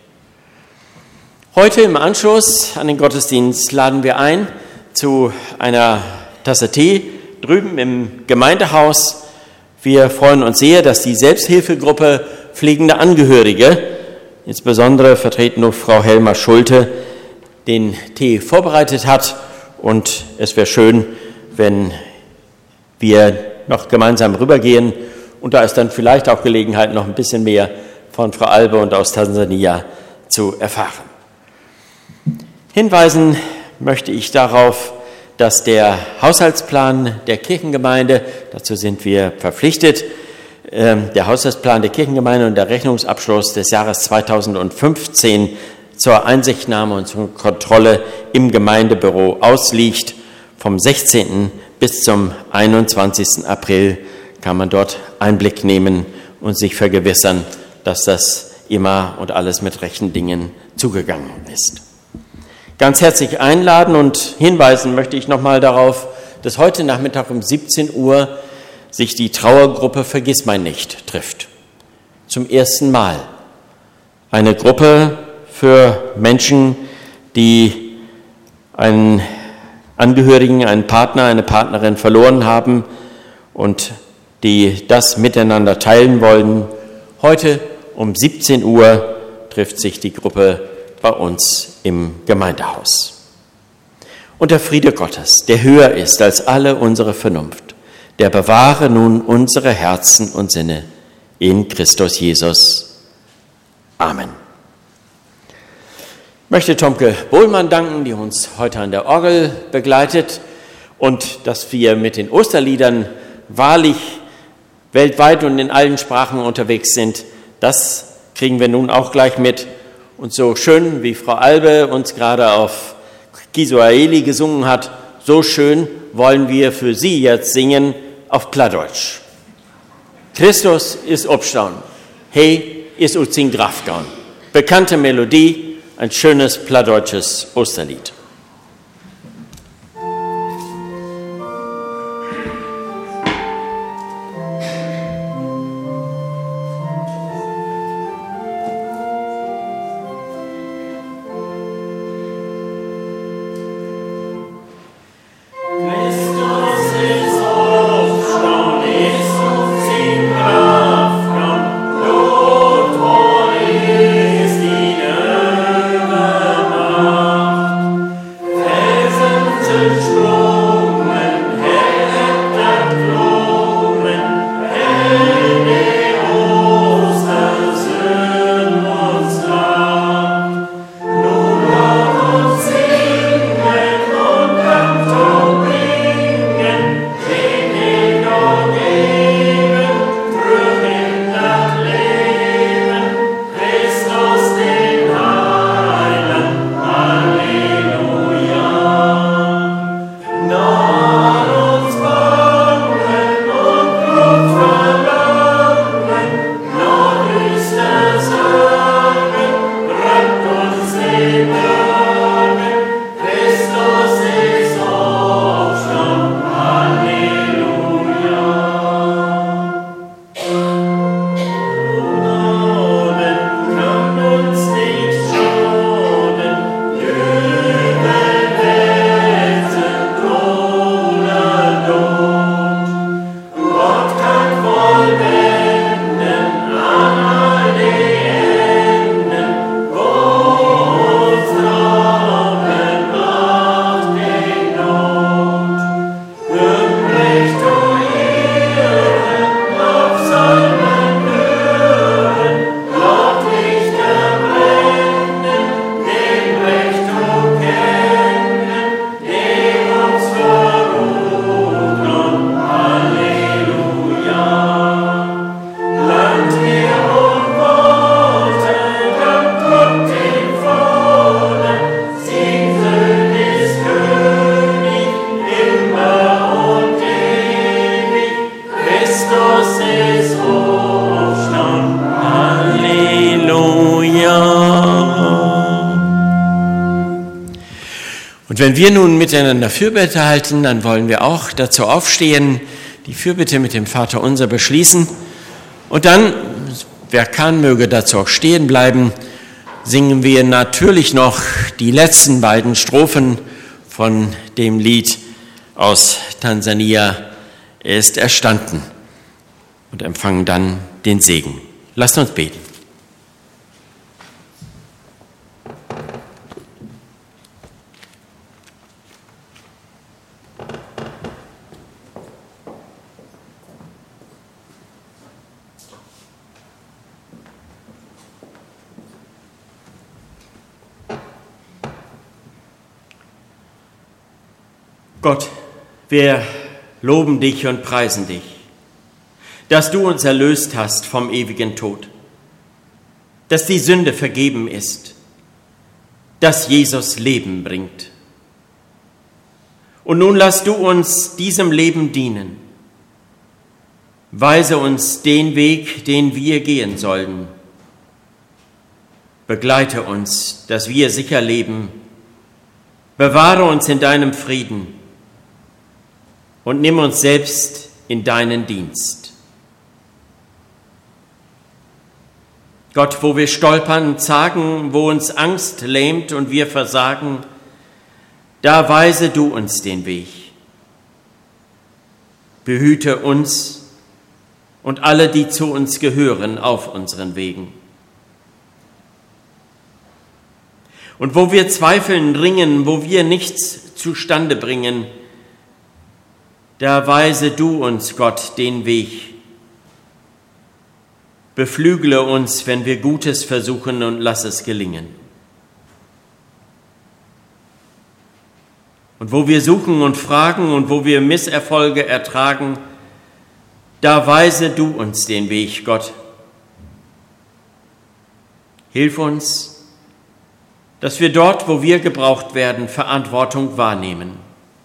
Heute im Anschluss an den Gottesdienst laden wir ein zu einer Tasse Tee drüben im Gemeindehaus. Wir freuen uns sehr, dass die Selbsthilfegruppe pflegende Angehörige, insbesondere vertreten durch Frau Helma Schulte, den Tee vorbereitet hat. Und es wäre schön, wenn wir noch gemeinsam rübergehen. Und da ist dann vielleicht auch Gelegenheit, noch ein bisschen mehr von Frau Albe und aus Tansania zu erfahren. Hinweisen möchte ich darauf, dass der Haushaltsplan der Kirchengemeinde, dazu sind wir verpflichtet, der Haushaltsplan der Kirchengemeinde und der Rechnungsabschluss des Jahres zweitausendfünfzehn zur Einsichtnahme und zur Kontrolle im Gemeindebüro ausliegt. Vom sechzehnten bis zum einundzwanzigsten April kann man dort Einblick nehmen und sich vergewissern, dass das immer und alles mit rechten Dingen zugegangen ist. Ganz herzlich einladen und hinweisen möchte ich nochmal darauf, dass heute Nachmittag um siebzehn Uhr sich die Trauergruppe Vergissmeinnicht trifft. Zum ersten Mal. Eine Gruppe für Menschen, die einen Angehörigen, einen Partner, eine Partnerin verloren haben und die das miteinander teilen wollen. Heute um siebzehn Uhr trifft sich die Gruppe bei uns im Gemeindehaus. Und der Friede Gottes, der höher ist als alle unsere Vernunft, der bewahre nun unsere Herzen und Sinne in Christus Jesus. Amen. Ich möchte Tomke Bohlmann danken, die uns heute an der Orgel begleitet, und dass wir mit den Osterliedern wahrlich weltweit und in allen Sprachen unterwegs sind. Das kriegen wir nun auch gleich mit. Und so schön, wie Frau Albe uns gerade auf Kiswahili gesungen hat, so schön wollen wir für Sie jetzt singen auf Plattdeutsch. Christus ist opgestanden, hey, ist uns in Kraft gegangen. Bekannte Melodie, ein schönes plattdeutsches Osterlied. Und wenn wir nun miteinander Fürbitte halten, dann wollen wir auch dazu aufstehen, die Fürbitte mit dem Vaterunser beschließen. Und dann, wer kann, möge dazu auch stehen bleiben, singen wir natürlich noch die letzten beiden Strophen von dem Lied aus Tansania. Er ist erstanden und empfangen dann den Segen. Lasst uns beten. Gott, wir loben dich und preisen dich, dass du uns erlöst hast vom ewigen Tod, dass die Sünde vergeben ist, dass Jesus Leben bringt. Und nun lass du uns diesem Leben dienen. Weise uns den Weg, den wir gehen sollen. Begleite uns, dass wir sicher leben. Bewahre uns in deinem Frieden und nimm uns selbst in deinen Dienst. Gott, wo wir stolpern, zagen, wo uns Angst lähmt und wir versagen, da weise du uns den Weg. Behüte uns und alle, die zu uns gehören, auf unseren Wegen. Und wo wir zweifeln, ringen, wo wir nichts zustande bringen, da weise du uns, Gott, den Weg. Beflügle uns, wenn wir Gutes versuchen, und lass es gelingen. Und wo wir suchen und fragen und wo wir Misserfolge ertragen, da weise du uns den Weg, Gott. Hilf uns, dass wir dort, wo wir gebraucht werden, Verantwortung wahrnehmen.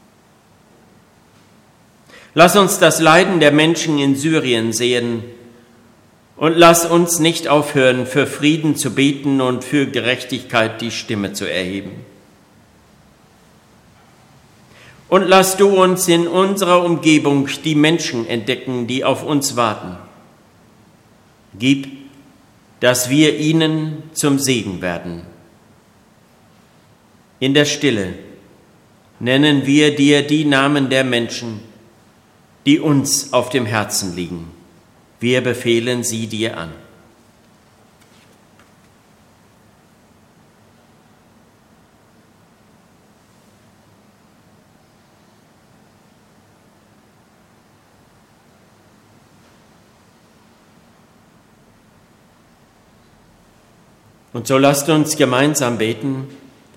Lass uns das Leiden der Menschen in Syrien sehen und lass uns nicht aufhören, für Frieden zu beten und für Gerechtigkeit die Stimme zu erheben. Und lass du uns in unserer Umgebung die Menschen entdecken, die auf uns warten. Gib, dass wir ihnen zum Segen werden. In der Stille nennen wir dir die Namen der Menschen, die uns auf dem Herzen liegen. Wir befehlen sie dir an. Und so lasst uns gemeinsam beten.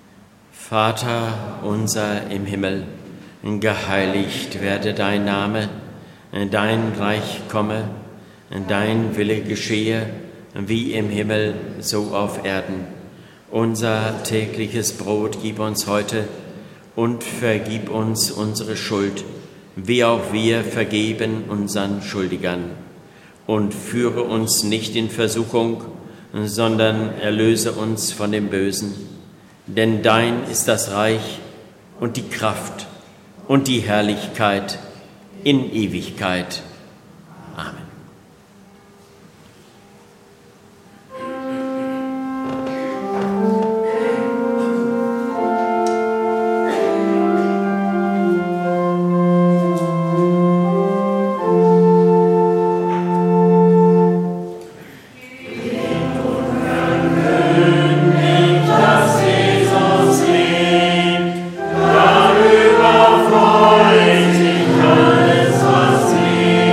Vater unser im Himmel, geheiligt werde dein Name, dein Reich komme, dein Wille geschehe, wie im Himmel, so auf Erden. Unser tägliches Brot gib uns heute und vergib uns unsere Schuld, wie auch wir vergeben unseren Schuldigern. Und führe uns nicht in Versuchung, sondern erlöse uns von dem Bösen. Denn dein ist das Reich und die Kraft und die Herrlichkeit in Ewigkeit. Amen. Alles, was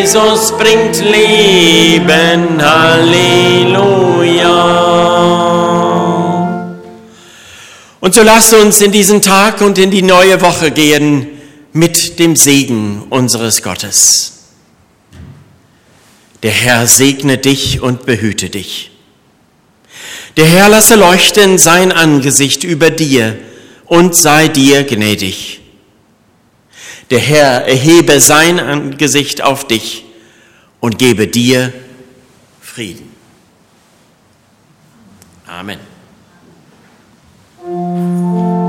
Jesus bringt Leben, Halleluja. Und so lasst uns in diesen Tag und in die neue Woche gehen mit dem Segen unseres Gottes. Der Herr segne dich und behüte dich. Der Herr lasse leuchten sein Angesicht über dir und sei dir gnädig. Der Herr erhebe sein Angesicht auf dich und gebe dir Frieden. Amen.